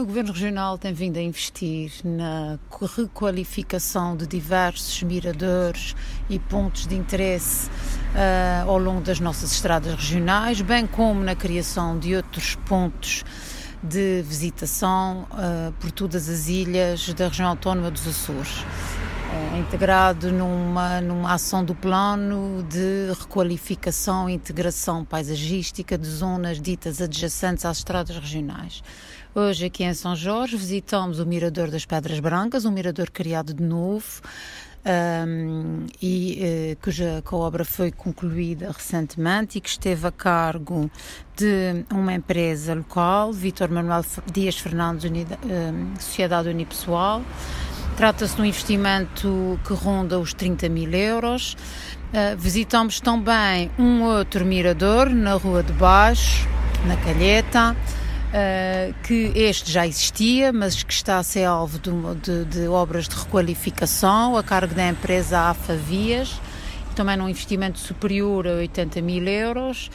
O Governo Regional tem vindo a investir na requalificação de diversos miradores e pontos de interesse ao longo das nossas estradas regionais, bem como na criação de outros pontos de visitação por todas as ilhas da região autónoma dos Açores, integrado numa ação do plano de requalificação e integração paisagística de zonas ditas adjacentes às estradas regionais. Hoje aqui em São Jorge visitamos o Mirador das Pedras Brancas, um mirador criado de novo, cuja obra foi concluída recentemente e que esteve a cargo de uma empresa local, Vítor Manuel Dias Fernandes, Sociedade Unipessoal. Trata-se de um investimento que ronda os 30 mil euros. Visitamos também um outro mirador na Rua de Baixo, na Calheta, que este já existia, mas que está a ser alvo de obras de requalificação a cargo da empresa AFA Vias, também num investimento superior a 80 mil euros.